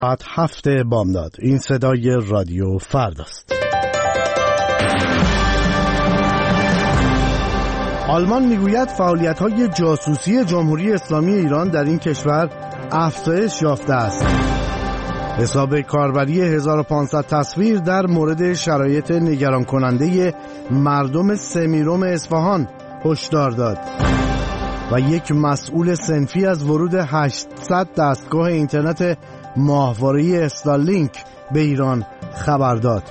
ساعت 7 بامداد. این صدای رادیو فرداست. آلمان میگوید فعالیت‌های جاسوسی جمهوری اسلامی ایران در این کشور افزایش یافته است. حساب کاربری 1500 تصویر در مورد شرایط نگران کننده مردم سمیروم اصفهان هشدار داد و یک مسئول صنفی از ورود 800 دستگاه اینترنت ماهواره‌ای استارلینک به ایران خبر داد.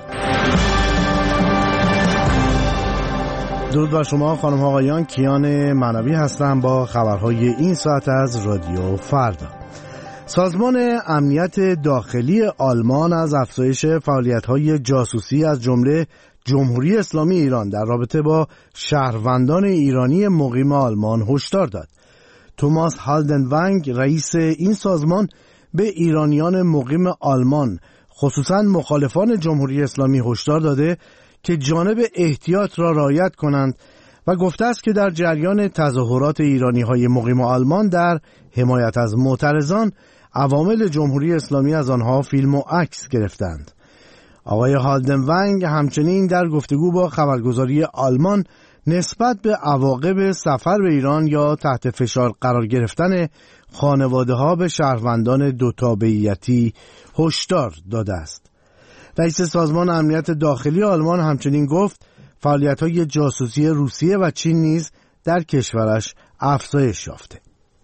درود بر شما خانم ها آقایان، کیان معنوی هستم با خبرهای این ساعت از رادیو فردا. سازمان امنیت داخلی آلمان از افزایش فعالیت‌های جاسوسی از جمله جمهوری اسلامی ایران در رابطه با شهروندان ایرانی مقیم آلمان هشدار داد. توماس هالدنوانگ رئیس این سازمان به ایرانیان مقیم آلمان خصوصاً مخالفان جمهوری اسلامی هشدار داده که جانب احتیاط را رعایت کنند و گفته است که در جریان تظاهرات ایرانی‌های مقیم آلمان در حمایت از معترضان عوامل جمهوری اسلامی از آنها فیلم و عکس گرفتند. آقای هالدنوانگ همچنین در گفتگو با خبرگزاری آلمان نسبت به عواقب سفر به ایران یا تحت فشار قرار گرفتن خانواده‌ها به شهروندان دو تابعیتی هشدار داده است. رئیس سازمان امنیت داخلی آلمان همچنین گفت فعالیت‌های جاسوسی روسیه و چین نیز در کشورش افزایش یافته.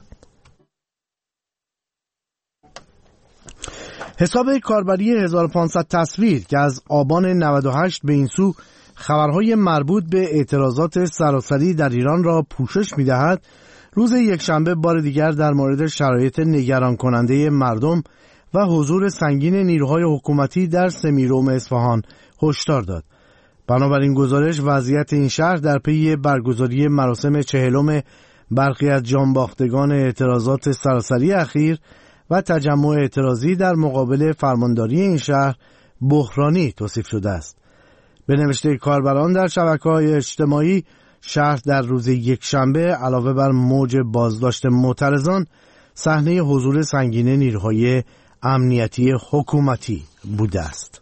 حساب کاربری 1500 تصویر که از آبان 98 به این سو خبرهای مربوط به اعتراضات سراسری در ایران را پوشش می‌دهد، روز یکشنبه بار دیگر در مورد شرایط نگران کننده مردم و حضور سنگین نیروهای حکومتی در سمیروم اصفهان هشدار داد. بنابراین گزارش وضعیت این شهر در پی برگزاری مراسم 40 برخی از جانباختگان اعتراضات سراسری اخیر و تجمع اعتراضی در مقابل فرمانداری این شهر بحرانی توصیف شده است. به نوشته کاربران در شبکه‌های اجتماعی، شهر در روز یکشنبه علاوه بر موج بازداشت معترضان صحنه حضور سنگین نیروهای امنیتی حکومتی بوده است.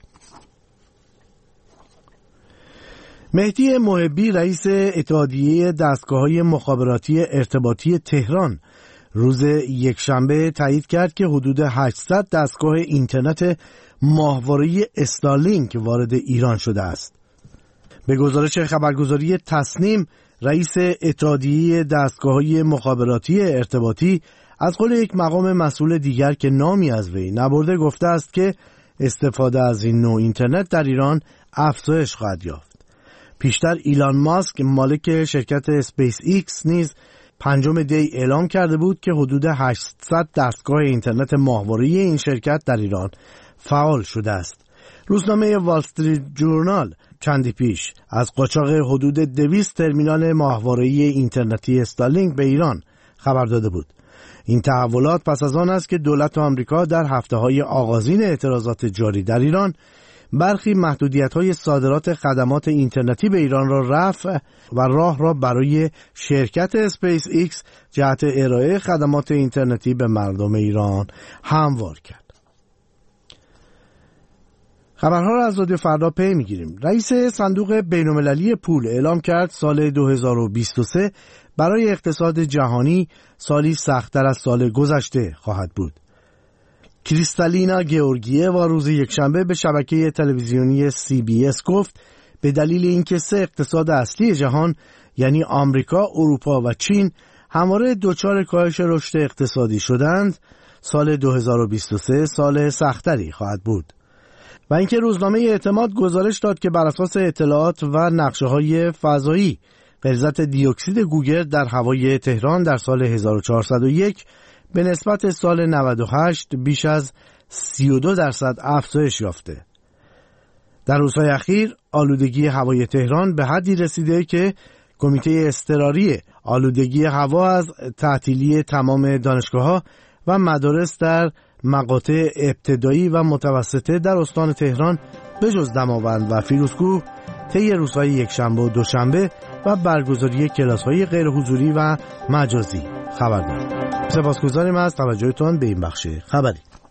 مهدی محبی رئیس اتحادیه دستگاه‌های مخابراتی ارتباطی تهران روز یکشنبه تایید کرد که حدود 800 دستگاه اینترنت ماهواره‌ای استارلینک وارد ایران شده است. به گزارش خبرگزاری تصنیم، رئیس اتحادیه دستگاه‌های مخابراتی ارتباطی از قول یک مقام مسئول دیگر که نامی از وی نبرده گفته است که استفاده از این نوع اینترنت در ایران افزایش خواهد یافت. پیشتر ایلان ماسک مالک شرکت اسپیس ایکس نیز 5 دی اعلام کرده بود که حدود 800 دستگاه اینترنت ماهواره‌ای این شرکت در ایران فعال شده است. روزنامه وال استریت جورنال چندی پیش از قاچاق حدود 200 ترمینال ماهواره‌ای اینترنتی استارلینک به ایران خبر داده بود. این تحولات پس از آن است که دولت آمریکا در هفته‌های آغازین اعتراضات جاری در ایران برخی محدودیت‌های صادرات خدمات اینترنتی به ایران را رفع و راه را برای شرکت اسپیس ایکس جهت ارائه خدمات اینترنتی به مردم ایران هموار کرد. خبرها را از رادیو فردا پی می‌گیریم. رئیس صندوق بین‌المللی پول اعلام کرد سال 2023 برای اقتصاد جهانی سالی سخت‌تر از سال گذشته خواهد بود. کریستالینا گئورگییوا روز یکشنبه به شبکه تلویزیونی CBS گفت به دلیل اینکه 3 اقتصاد اصلی جهان یعنی آمریکا، اروپا و چین همواره دچار کاهش رشد اقتصادی شدند، سال 2023 سال سخت‌تری خواهد بود. و اینکه روزنامه اعتماد گزارش داد که بر اساس اطلاعات و نقشه‌های فضایی غلظت دیوکسید گوگرد در هوای تهران در سال 1401 به نسبت سال 98 بیش از 32% افزایش یافته. در روزهای اخیر آلودگی هوای تهران به حدی رسیده که کمیته اضطراری آلودگی هوا از تعطیلی تمام دانشگاه‌ها و مدارس در مقاطع ابتدایی و متوسطه در استان تهران به جز دماوند و فیروزکوه طی روزهای یکشنبه و دوشنبه و برگزاری کلاس‌های غیر حضوری و مجازی خبر داد. سپاسگزاریم از توجهتان به این بخش خبری.